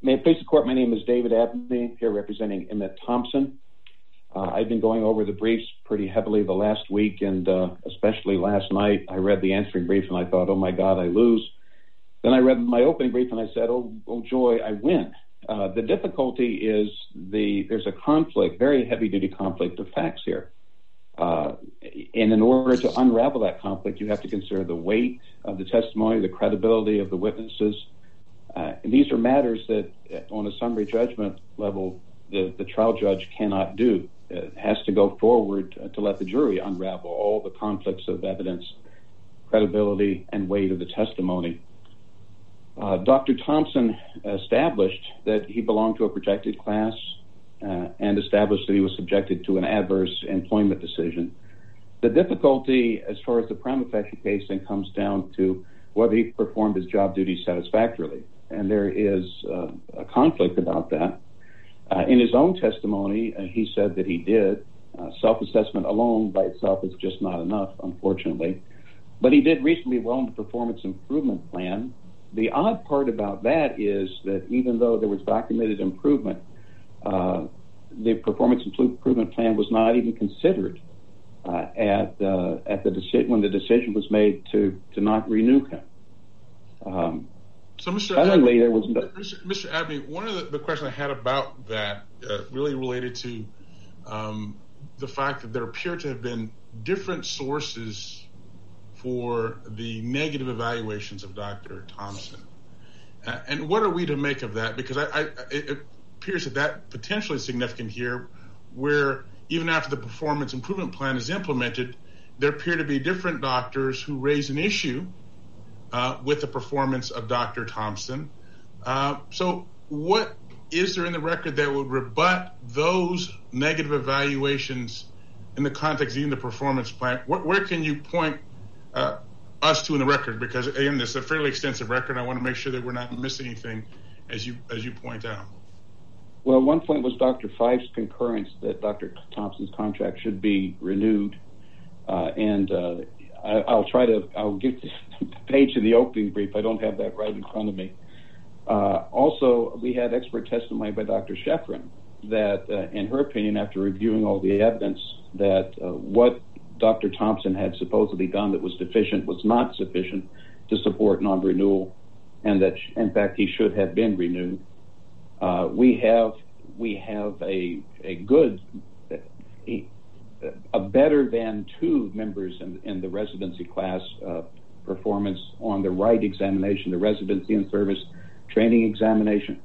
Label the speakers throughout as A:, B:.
A: May it please the court, my name is David Abney, here representing Emmett Thompson. I've been going over the briefs pretty heavily the last week, and especially last night. I read the answering brief and I thought, oh my God, I lose. Then I read my opening brief and I said, oh joy, I win. The difficulty is there's a conflict, very heavy-duty conflict of facts here. And in order to unravel that conflict, you have to consider the weight of the testimony, the credibility of the witnesses. And these are matters that, on a summary judgment level, the trial judge cannot do. It has to go forward to let the jury unravel all the conflicts of evidence, credibility, and weight of the testimony. Dr. Thompson established that he belonged to a protected class and established that he was subjected to an adverse employment decision. The difficulty, as far as the prima facie case, then comes down to whether he performed his job duties satisfactorily. And there is a conflict about that. In his own testimony, he said that he did. Self-assessment alone by itself is just not enough, unfortunately. But he did reasonably well in the performance improvement plan. The odd part about that is that even though there was documented improvement, the performance improvement plan was not even considered when the decision was made to not renew him.
B: So, Mr. Abney, one of the questions I had about that really related to the fact that there appear to have been different sources for the negative evaluations of Dr. Thompson. And what are we to make of that? Because it appears that potentially is significant here, where even after the performance improvement plan is implemented, there appear to be different doctors who raise an issue with the performance of Dr. Thompson. So what is there in the record that would rebut those negative evaluations in the context of even the performance plan? Where can you point us to in the record? Because, again, this is a fairly extensive record. I want to make sure that we're not missing anything as you point out.
A: Well, one point was Dr. Fife's concurrence that Dr. Thompson's contract should be renewed. I'll give the page of the opening brief. I don't have that right in front of me. Also, we had expert testimony by Dr. Sheffrin that, in her opinion, after reviewing all the evidence, that what Dr. Thompson had supposedly done that was deficient was not sufficient to support non-renewal, and that, in fact, he should have been renewed. We have a better than two members in the residency class performance on the right examination, the residency and service training examination.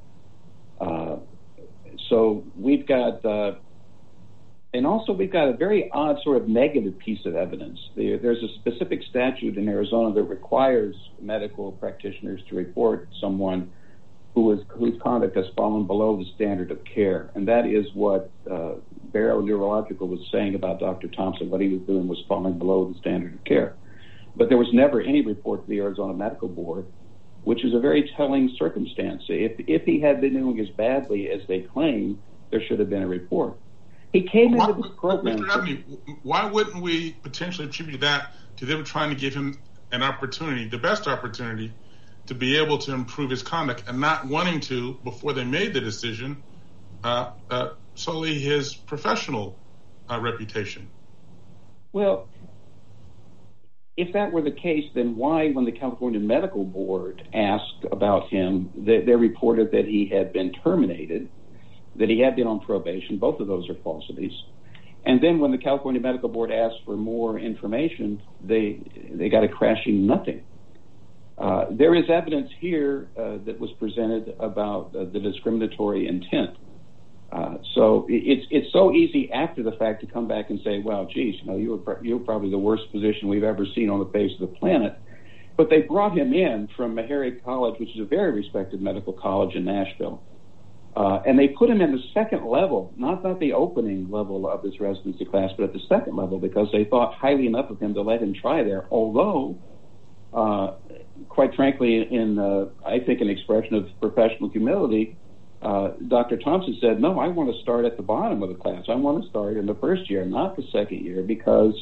A: So we've got, and also we've got a very odd sort of negative piece of evidence. There's a specific statute in Arizona that requires medical practitioners to report someone whose conduct has fallen below the standard of care. And that is what Barrow Neurological was saying about Dr. Thompson. What he was doing was falling below the standard of care. But there was never any report to the Arizona Medical Board, which is a very telling circumstance. If he had been doing as badly as they claim, there should have been a report. He came into this program.
B: Mr. Abney, why wouldn't we potentially attribute that to them trying to give him an opportunity, the best opportunity, to be able to improve his conduct, and not wanting to, before they made the decision, solely his professional reputation?
A: Well, if that were the case, then why, when the California Medical Board asked about him, they reported that he had been terminated, that he had been on probation? Both of those are falsities. And then when the California Medical Board asked for more information, they got a crashing nothing. There is evidence here that was presented about the discriminatory intent. So it's so easy after the fact to come back and say, well, geez, you were probably the worst physician we've ever seen on the face of the planet. But they brought him in from Meharry College, which is a very respected medical college in Nashville. And they put him in the second level, not the opening level of this residency class, but at the second level, because they thought highly enough of him to let him try there. Although, quite frankly, I think an expression of professional humility, Dr. Thompson said, no, I want to start at the bottom of the class. I want to start in the first year, not the second year, because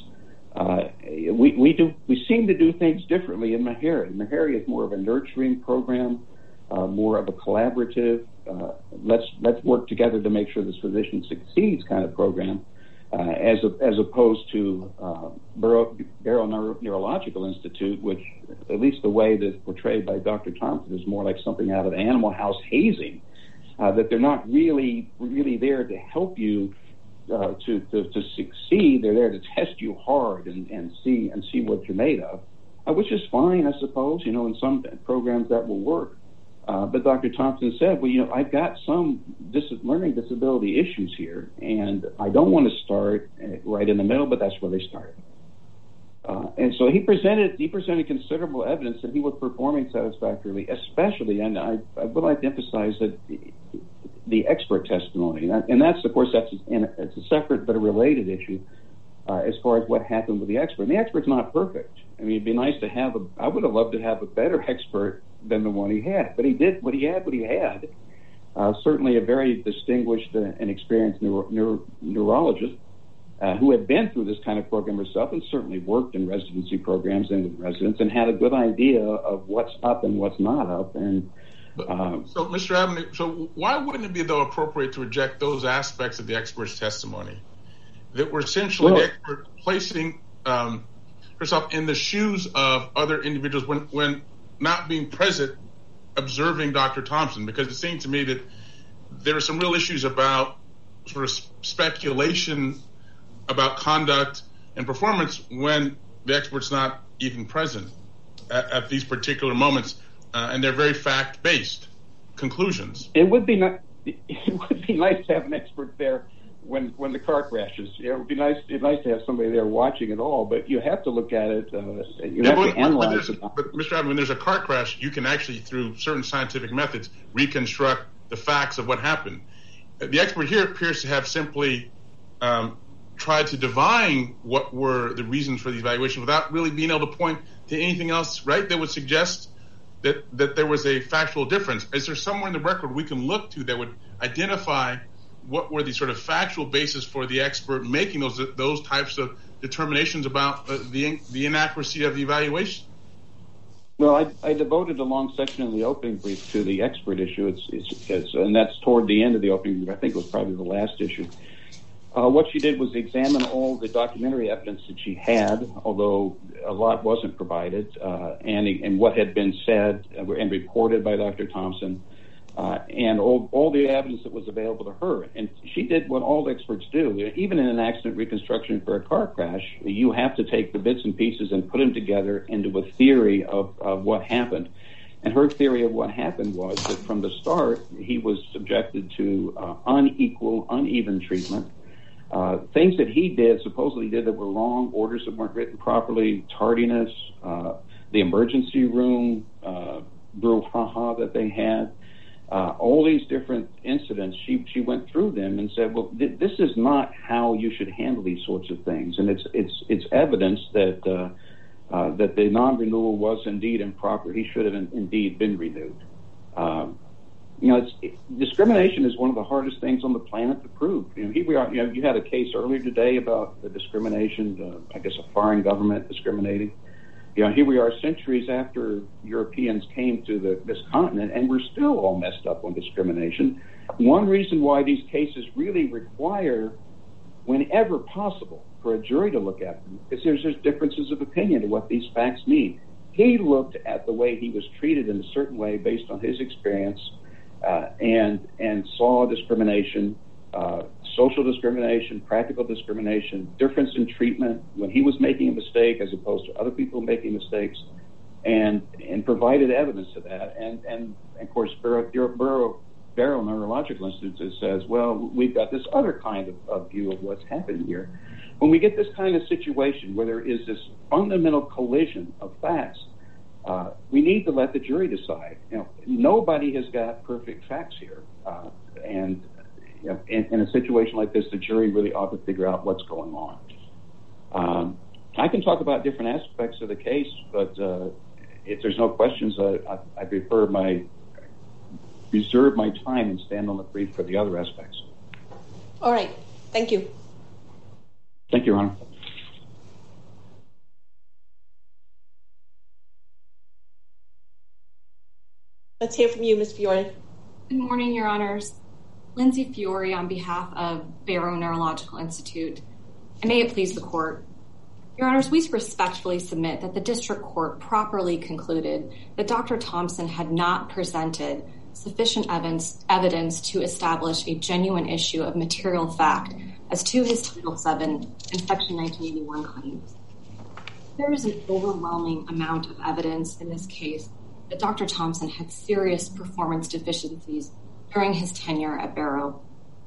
A: we seem to do things differently in Meharry. Meharry is more of a nurturing program. more of a collaborative, let's work together to make sure this physician succeeds kind of program, as opposed to Barrow Neurological Institute, which, at least the way that's portrayed by Dr. Thompson, is more like something out of Animal House hazing, that they're not really there to help you to succeed. They're there to test you hard and see what you're made of, which is fine, I suppose. In some programs that will work. But Dr. Thompson said, well, I've got some learning disability issues here, and I don't want to start right in the middle, but that's where they started. And so he presented considerable evidence that he was performing satisfactorily, especially, and I would like to emphasize that the expert testimony, and that's, of course, it's a separate but a related issue as far as what happened with the expert. And the expert's not perfect. I mean, it'd be nice to have I would have loved to have a better expert than the one he had, but he did what he had. Certainly a very distinguished and experienced neurologist who had been through this kind of program herself and certainly worked in residency programs and with residents and had a good idea of what's up and what's not up. And
B: so, Mr. Abney, so why wouldn't it be, though, appropriate to reject those aspects of the expert's testimony that were essentially the expert placing herself in the shoes of other individuals when not being present, observing Dr. Thompson? Because it seemed to me that there are some real issues about sort of speculation about conduct and performance when the expert's not even present at these particular moments, and they're very fact-based conclusions.
A: It would be nice to have an expert there when the car crashes. It would be nice to have somebody there watching it all, but you have to look at it. You have to analyze it.
B: But Mr. Abney, when there's a car crash, you can actually, through certain scientific methods, reconstruct the facts of what happened. The expert here appears to have simply tried to divine what were the reasons for the evaluation without really being able to point to anything else, right, that would suggest that there was a factual difference. Is there somewhere in the record we can look to that would identify what were the sort of factual basis for the expert making those types of determinations about the inaccuracy of the evaluation?
A: Well, I devoted a long section in the opening brief to the expert issue. And that's toward the end of the opening brief. I think it was probably the last issue. What she did was examine all the documentary evidence that she had, although a lot wasn't provided, and what had been said and reported by Dr. Thompson, and all the evidence that was available to her. And she did what all experts do. Even in an accident reconstruction for a car crash, you have to take the bits and pieces and put them together into a theory of what happened. And her theory of what happened was that from the start, he was subjected to uneven treatment. Things that he supposedly did that were wrong, orders that weren't written properly, tardiness, the emergency room brouhaha that they had, all these different incidents. She went through them and said, well, this is not how you should handle these sorts of things. And it's evidence that the non-renewal was indeed improper. He should have indeed been renewed. Discrimination is one of the hardest things on the planet to prove. Here we are. You had a case earlier today about the discrimination. I guess a foreign government discriminating. Here we are, centuries after Europeans came to this continent, and we're still all messed up on discrimination. One reason why these cases really require, whenever possible, for a jury to look at them is there's differences of opinion to what these facts mean. He looked at the way he was treated in a certain way based on his experience. And saw discrimination, social discrimination, practical discrimination, difference in treatment when he was making a mistake as opposed to other people making mistakes, and provided evidence to that. And of course, Barrow Neurological Institute says, well, we've got this other kind of view of what's happening here. When we get this kind of situation where there is this fundamental collision of facts, we need to let the jury decide. Nobody has got perfect facts here, and in a situation like this, the jury really ought to figure out what's going on. I can talk about different aspects of the case, but if there's no questions, I reserve my time and stand on the brief for the other aspects.
C: All right. Thank you.
A: Thank you, Your Honor.
C: Let's hear from you, Ms. Fiore.
D: Good morning, Your Honors. Lindsay Fiore on behalf of Barrow Neurological Institute. And may it please the court. Your Honors, we respectfully submit that the district court properly concluded that Dr. Thompson had not presented sufficient evidence to establish a genuine issue of material fact as to his Title VII and Section 1981 claims. There is an overwhelming amount of evidence in this case that Dr. Thompson had serious performance deficiencies during his tenure at Barrow.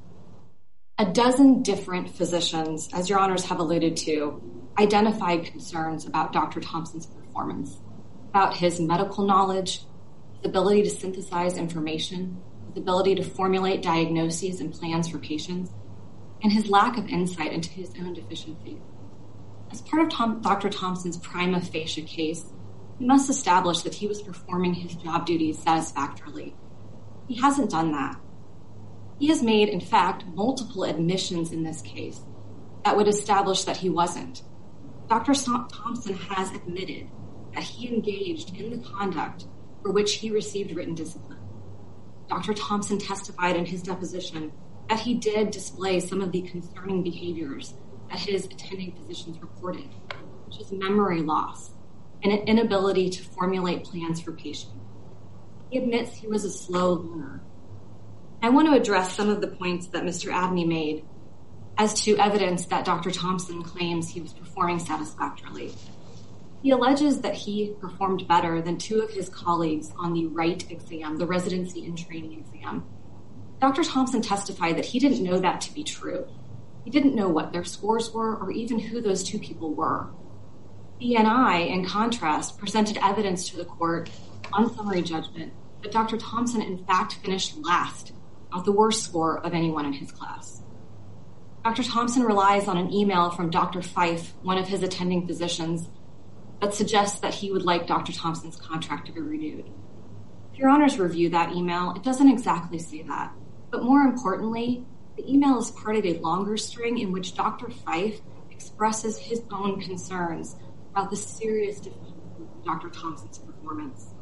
D: A dozen different physicians, as Your Honors have alluded to, identified concerns about Dr. Thompson's performance, about his medical knowledge, his ability to synthesize information, his ability to formulate diagnoses and plans for patients, and his lack of insight into his own deficiencies. As part of Dr. Thompson's prima facie case, he must establish that he was performing his job duties satisfactorily. He hasn't done that. He has made, in fact, multiple admissions in this case that would establish that he wasn't. Dr. Thompson has admitted that he engaged in the conduct for which he received written discipline. Dr. Thompson testified in his deposition that he did display some of the concerning behaviors that his attending physicians reported, such as memory loss and an inability to formulate plans for patients. He admits he was a slow learner. I want to address some of the points that Mr. Abney made as to evidence that Dr. Thompson claims he was performing satisfactorily. He alleges that he performed better than two of his colleagues on the RITE exam, the residency and training exam. Dr. Thompson testified that he didn't know that to be true. He didn't know what their scores were or even who those two people were. BNI, in contrast, presented evidence to the court on summary judgment that Dr. Thompson, in fact, finished last, not the worst score of anyone in his class. Dr. Thompson relies on an email from Dr. Fife, one of his attending physicians, that suggests that he would like Dr. Thompson's contract to be renewed. If Your Honors review that email, it doesn't exactly say that. But more importantly, the email is part of a longer string in which Dr. Fife expresses his own concerns about the serious deficiencies of Dr. Thompson's performance.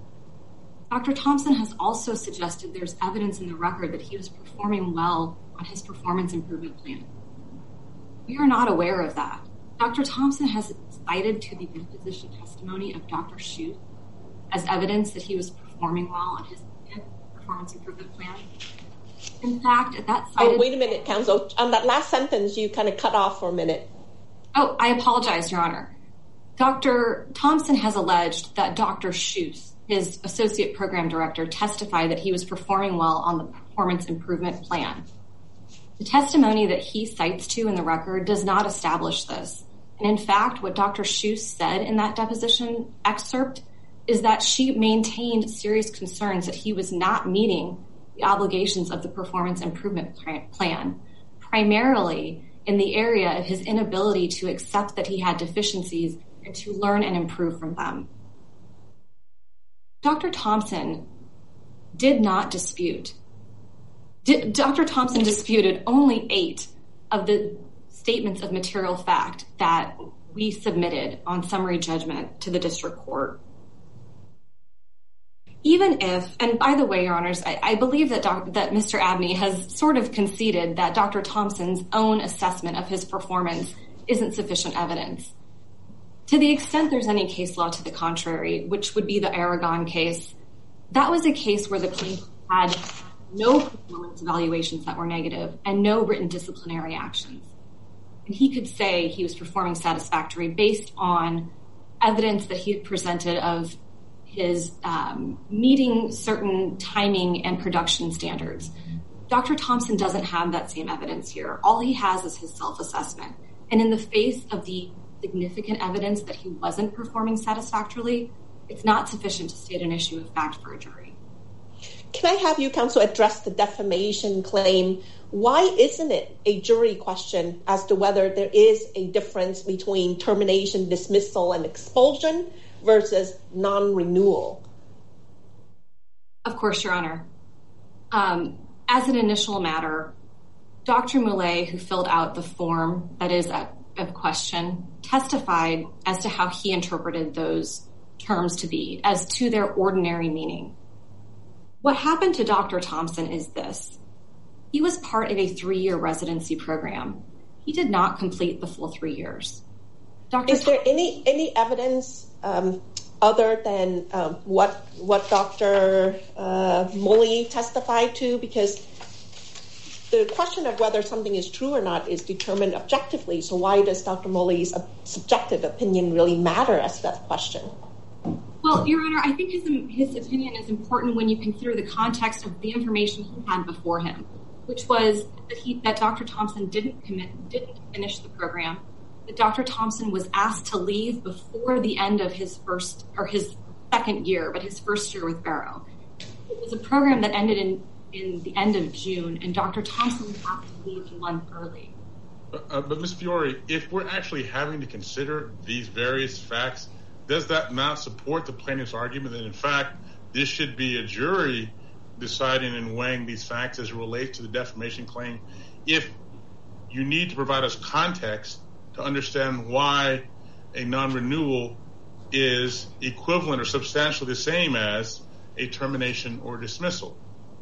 D: Dr. Thompson has also suggested there's evidence in the record that he was performing well on his performance improvement plan. We are not aware of that. Dr. Thompson has cited to the deposition testimony of Dr. Schuth as evidence that he was performing well on his performance improvement plan. In fact, at that cited...
C: Oh, wait a minute, counsel. On that last sentence, you kind of cut off for a minute.
D: Oh, I apologize, Your Honor. Dr. Thompson has alleged that Dr. Schuth, his associate program director, testified that he was performing well on the performance improvement plan. The testimony that he cites to in the record does not establish this. And in fact, what Dr. Schuth said in that deposition excerpt is that she maintained serious concerns that he was not meeting the obligations of the performance improvement plan, primarily in the area of his inability to accept that he had deficiencies and to learn and improve from them. Dr. Thompson did not dispute. Dr. Thompson disputed only 8 of the statements of material fact that we submitted on summary judgment to the district court. Even if, and by the way, Your Honors, I believe that Mr. Abney has sort of conceded that Dr. Thompson's own assessment of his performance isn't sufficient evidence. To the extent there's any case law to the contrary, which would be the Aragon case, that was a case where the plaintiff had no performance evaluations that were negative and no written disciplinary actions. And he could say he was performing satisfactory based on evidence that he had presented of his meeting certain timing and production standards. Dr. Thompson doesn't have that same evidence here. All he has is his self-assessment. And in the face of the significant evidence that he wasn't performing satisfactorily, it's not sufficient to state an issue of fact for a jury.
C: Can I have you, counsel, address the defamation claim? Why isn't it a jury question as to whether there is a difference between termination, dismissal, and expulsion versus non-renewal?
D: Of course, Your Honor. As an initial matter, Dr. Moulet, who filled out the form that is of question, testified as to how he interpreted those terms to be, as to their ordinary meaning. What happened to Dr. Thompson is this. He was part of a 3-year residency program. He did not complete the full 3 years.
C: Is there any evidence other than what Dr. Moley testified to? Because the question of whether something is true or not is determined objectively. So why does Dr. Moley's subjective opinion really matter as to that question?
D: Well, Your Honor, I think his opinion is important when you consider the context of the information he had before him, which was that Dr. Thompson didn't finish the program, that Dr. Thompson was asked to leave before the end of his second year, but his first year with Barrow. It was a program that ended in the end of June, and Dr. Thompson was asked to leave a month early.
B: But Ms. Fiore, if we're actually having to consider these various facts, does that not support the plaintiff's argument that, in fact, this should be a jury deciding and weighing these facts as it relates to the defamation claim? If you need to provide us context to understand why a non-renewal is equivalent or substantially the same as a termination or dismissal.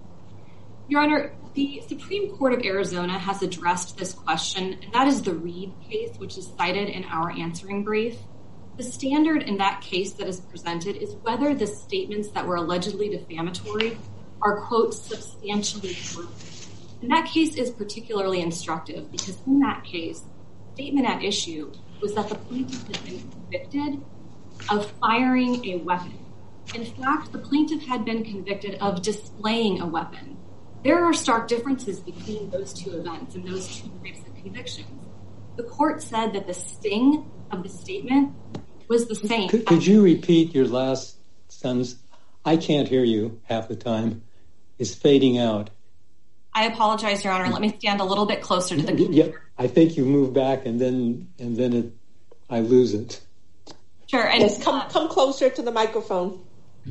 D: Your Honor, the Supreme Court of Arizona has addressed this question, and that is the Reed case, which is cited in our answering brief. The standard in that case that is presented is whether the statements that were allegedly defamatory are, quote, substantially true. And that case is particularly instructive because in that case, the statement at issue was that the plaintiff had been convicted of firing a weapon. In fact, the plaintiff had been convicted of displaying a weapon. There are stark differences between those two events and those two types of convictions. The court said that the sting of the statement was the same.
E: Could you repeat your last sentence? I can't hear you half the time. It's fading out.
D: I apologize, Your Honor. Let me stand a little bit closer to the computer.
E: Yeah, I think you move back and then I lose it.
D: Sure. And
C: yes, come closer to the microphone.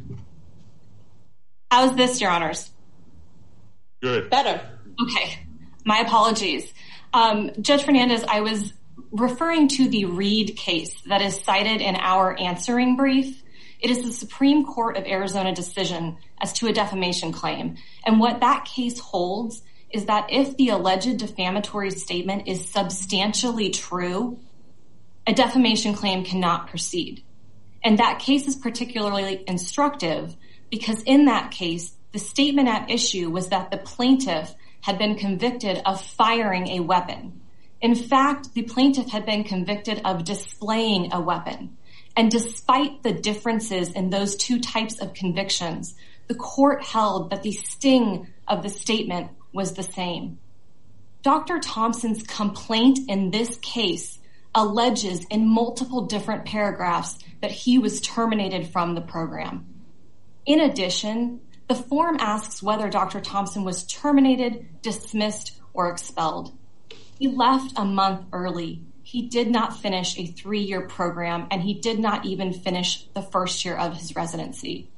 D: How's this, Your Honors?
B: Good.
C: Better.
D: Okay. My apologies. Judge Fernandez, I was referring to the Reed case that is cited in our answering brief. It is the Supreme Court of Arizona decision as to a defamation claim. And what that case holds is that if the alleged defamatory statement is substantially true, a defamation claim cannot proceed. And that case is particularly instructive because in that case, the statement at issue was that the plaintiff had been convicted of firing a weapon. In fact, the plaintiff had been convicted of displaying a weapon. And despite the differences in those two types of convictions, the court held that the sting of the statement was the same. Dr. Thompson's complaint in this case alleges in multiple different paragraphs that he was terminated from the program. In addition, the form asks whether Dr. Thompson was terminated, dismissed, or expelled. He left a month early. He did not finish a 3-year program, and he did not even finish the first year of his residency.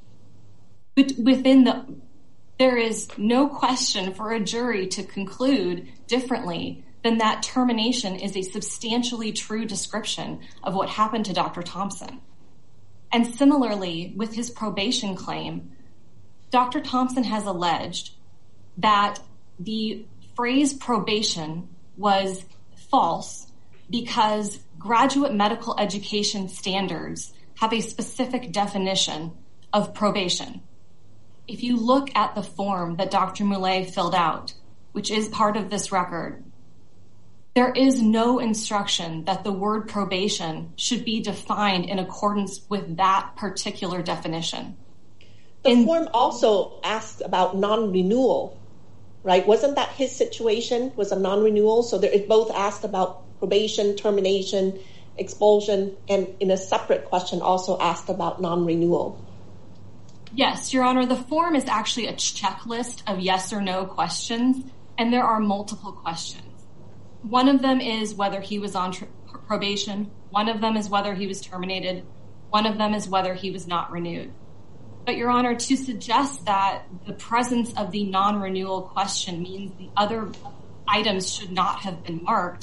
D: There is no question for a jury to conclude differently than that termination is a substantially true description of what happened to Dr. Thompson. And similarly, with his probation claim, Dr. Thompson has alleged that the phrase probation was false because graduate medical education standards have a specific definition of probation. If you look at the form that Dr. Moulay filled out, which is part of this record, there is no instruction that the word probation should be defined in accordance with that particular definition.
C: The form also asked about non-renewal, right? Wasn't that his situation was a non-renewal? So it both asked about probation, termination, expulsion, and in a separate question also asked about non-renewal.
D: Yes, Your Honor, the form is actually a checklist of yes or no questions, and there are multiple questions. One of them is whether he was on probation. One of them is whether he was terminated. One of them is whether he was not renewed. But, Your Honor, to suggest that the presence of the non-renewal question means the other items should not have been marked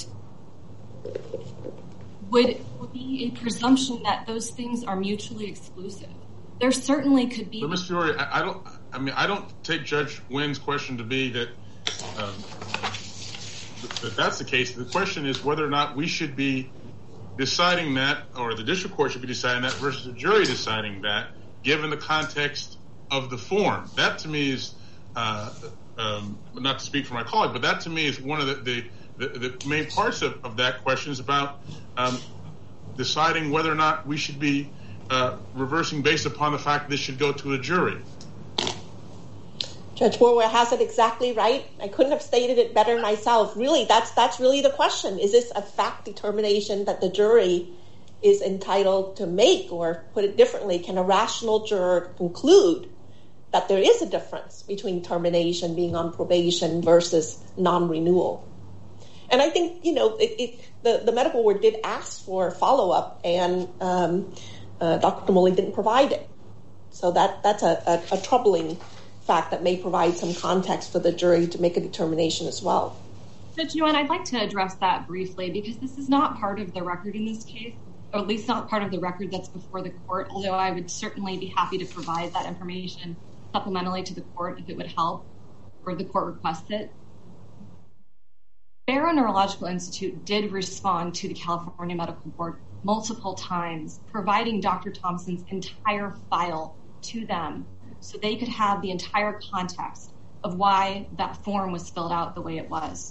D: would be a presumption that those things are mutually exclusive. There certainly could be...
B: But, Ms. Fiore, I mean, I don't take Judge Wynn's question to be that that's the case. The question is whether or not we should be deciding that, or the district court should be deciding that versus the jury deciding that, given the context of the form. That to me is, not to speak for my colleague, but that to me is one of the main parts of that question is about deciding whether or not we should be reversing based upon the fact that this should go to a jury.
C: Judge Borwell has it exactly right. I couldn't have stated it better myself. Really, that's really the question. Is this a fact determination that the jury is entitled to make? Or put it differently, can a rational juror conclude that there is a difference between termination, being on probation, versus non-renewal? And I think, the medical board did ask for follow-up, and Dr. Mulley didn't provide it. So that's a troubling fact that may provide some context for the jury to make a determination as well.
D: Judge Nguyen, I'd like to address that briefly, because this is not part of the record in this case, or at least not part of the record that's before the court, although I would certainly be happy to provide that information supplementally to the court if it would help, or the court requests it. Barrow Neurological Institute did respond to the California Medical Board multiple times, providing Dr. Thompson's entire file to them so they could have the entire context of why that form was filled out the way it was.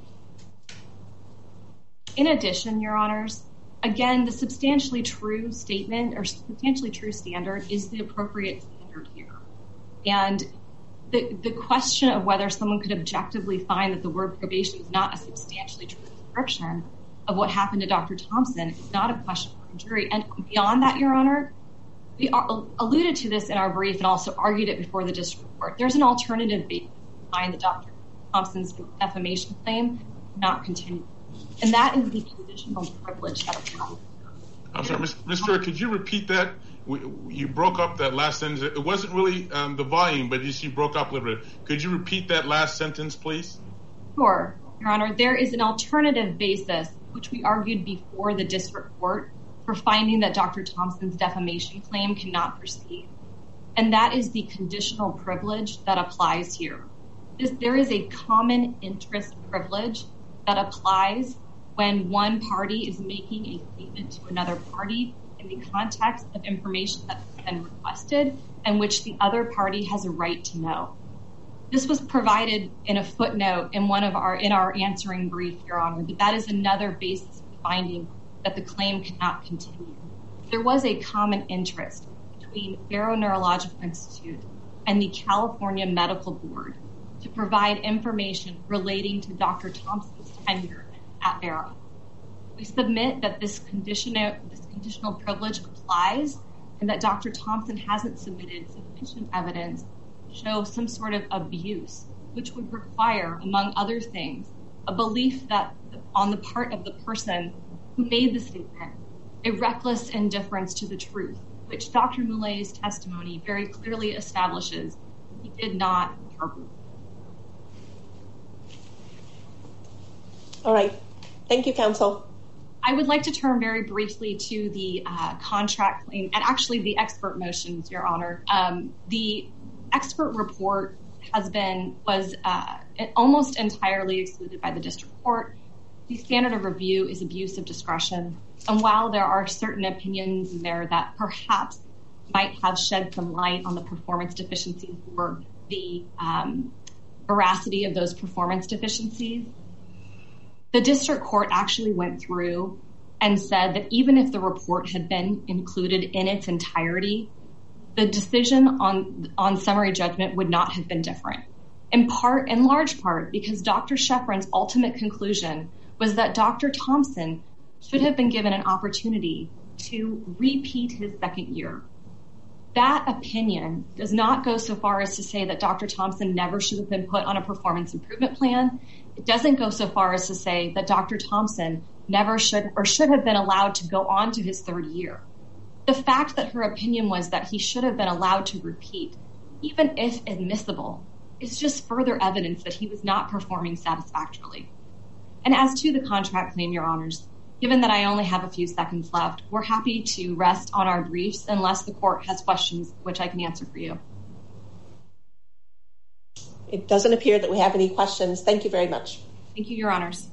D: In addition, Your Honors, again, the substantially true statement or substantially true standard is the appropriate standard here. And the question of whether someone could objectively find that the word probation is not a substantially true description of what happened to Dr. Thompson is not a question for a jury. And beyond that, Your Honor, we alluded to this in our brief and also argued it before the district court. There's an alternative basis behind the Dr. Thompson's defamation claim not continue. And that is the conditional privilege that applies.
B: I'm sorry, Ms. Stewart, could you repeat that? You broke up that last sentence. It wasn't really the volume, but you broke up a little bit. Could you repeat that last sentence, please?
D: Sure, Your Honor. There is an alternative basis, which we argued before the district court, for finding that Dr. Thompson's defamation claim cannot proceed. And that is the conditional privilege that applies here. There is a common interest privilege that applies when one party is making a statement to another party in the context of information that's been requested and which the other party has a right to know. This was provided in a footnote in our answering brief, Your Honor, but that is another basis for finding that the claim cannot continue. There was a common interest between Barrow Neurological Institute and the California Medical Board to provide information relating to Dr. Thompson's tenure at Barrow. We submit that this conditional privilege applies and that Dr. Thompson hasn't submitted sufficient evidence to show some sort of abuse, which would require, among other things, a belief that on the part of the person who made the statement, a reckless indifference to the truth, which Dr. Moulet's testimony very clearly establishes he did not harbor.
C: All right. Thank you, counsel.
D: I would like to turn very briefly to the contract claim and actually the expert motions, Your Honor. The expert report was almost entirely excluded by the district court. The standard of review is abuse of discretion. And while there are certain opinions in there that perhaps might have shed some light on the performance deficiencies or the veracity of those performance deficiencies, the district court actually went through and said that even if the report had been included in its entirety, the decision on summary judgment would not have been different. In large part, because Dr. Sheffrin's ultimate conclusion was that Dr. Thompson should have been given an opportunity to repeat his second year. That opinion does not go so far as to say that Dr. Thompson never should have been put on a performance improvement plan. It doesn't go so far as to say that Dr. Thompson never should have been allowed to go on to his third year. The fact that her opinion was that he should have been allowed to repeat, even if admissible, is just further evidence that he was not performing satisfactorily. And as to the contract claim, Your Honors, given that I only have a few seconds left, we're happy to rest on our briefs unless the court has questions which I can answer for you.
C: It doesn't appear that we have any questions. Thank you very much.
D: Thank you, Your Honors.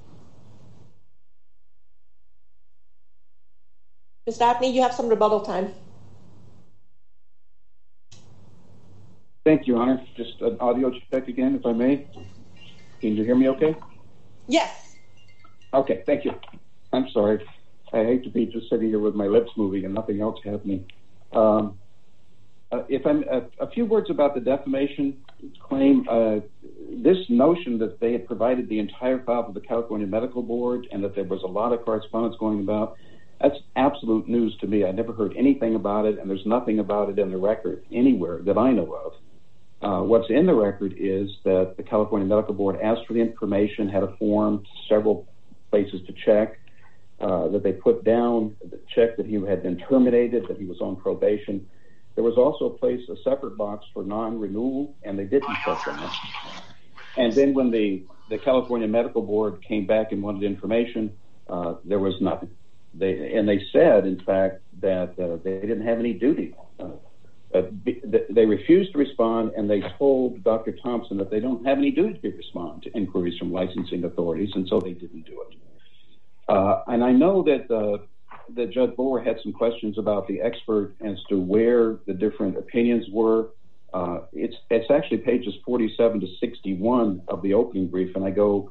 C: Ms. Dabney, you have some rebuttal time.
A: Thank you, Your Honor. Just an audio check again, if I may. Can you hear me okay?
C: Yes.
A: Okay, thank you. I'm sorry. I hate to be just sitting here with my lips moving and nothing else happening. If I'm a few words about the defamation claim, this notion that they had provided the entire file to the California Medical Board and that there was a lot of correspondence going about, that's absolute news to me. I never heard anything about it, and there's nothing about it in the record anywhere that I know of. What's in the record is that the California Medical Board asked for the information, had a form, several places to check, that they put down, checked that he had been terminated, that he was on probation. There was also a separate box for non-renewal, and they didn't check that. And then when the California Medical Board came back and wanted information, there was nothing. They said, in fact, that they didn't have any duty. They refused to respond, and they told Dr. Thompson that they don't have any duty to respond to inquiries from licensing authorities, and so they didn't do it. And I know that Judge Boer had some questions about the expert as to where the different opinions were. It's actually pages 47 to 61 of the opening brief, and I go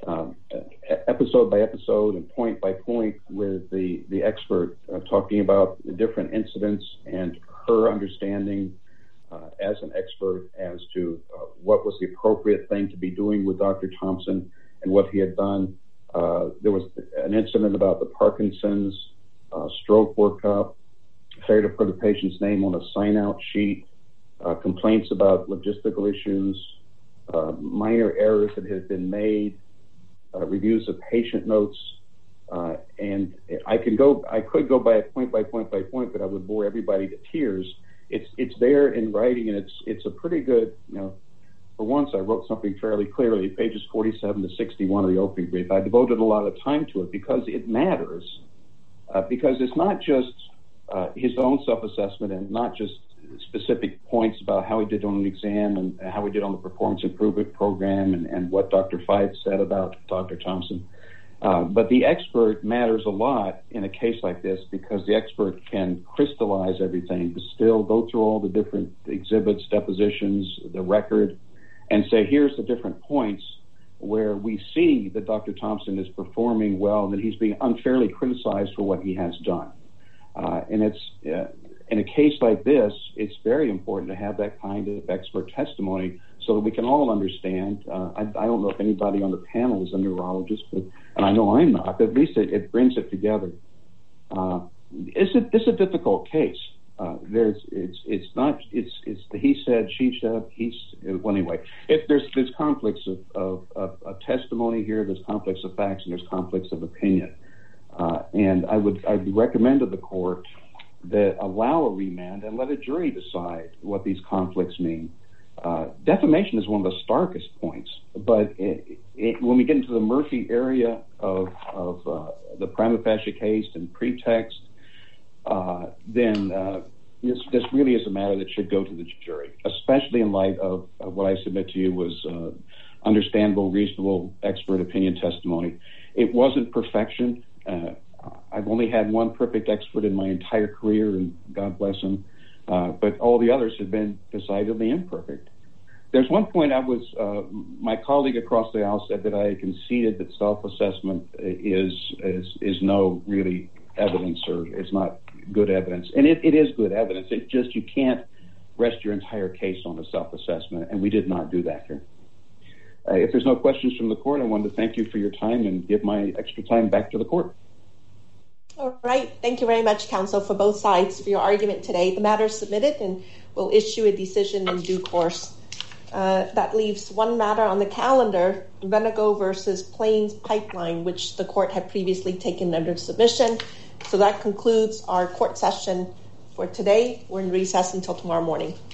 A: episode by episode and point by point with the expert talking about the different incidents and her understanding as an expert as to what was the appropriate thing to be doing with Dr. Thompson and what he had done. There was an incident about the Parkinson's stroke workup, failure to put a patient's name on a sign-out sheet, complaints about logistical issues, minor errors that had been made, reviews of patient notes, and I could go by point, but I would bore everybody to tears. It's there in writing, and it's a pretty good, for once I wrote something fairly clearly, pages 47 to 61 of the opening brief. I devoted a lot of time to it because it matters, because it's not just his own self-assessment and not just specific points about how he did on an exam and how he did on the performance improvement program and what Dr. Fife said about Dr. Thompson. But the expert matters a lot in a case like this because the expert can crystallize everything, distill, go through all the different exhibits, depositions, the record, and say, here's the different points where we see that Dr. Thompson is performing well and that he's being unfairly criticized for what he has done. And it's in a case like this, it's very important to have that kind of expert testimony so that we can all understand. I don't know if anybody on the panel is a neurologist, and I know I'm not, but at least it brings it together. It's a difficult case. It's the he said, she said, well, anyway, there's conflicts of testimony here, there's conflicts of facts, and there's conflicts of opinion. And I'd recommend to the court that allow a remand and let a jury decide what these conflicts mean. Defamation is one of the starkest points, but when we get into the Murphy area of the prima facie case and pretext, then this really is a matter that should go to the jury, especially in light of what I submit to you was understandable, reasonable expert opinion testimony. It wasn't perfection. I've only had one perfect expert in my entire career, and God bless him, but all the others have been decidedly imperfect. There's one point my colleague across the aisle said that I conceded that self-assessment is no really evidence, or it's not good evidence, and it is good evidence. It's just you can't rest your entire case on a self-assessment, and we did not do that here. If there's no questions from the court, I wanted to thank you for your time and give my extra time back to the court.
C: All right. Thank you very much, counsel, for both sides for your argument today. The matter is submitted, and we'll issue a decision in due course. That leaves one matter on the calendar, Venego versus Plains Pipeline, which the court had previously taken under submission. So that concludes our court session for today. We're in recess until tomorrow morning.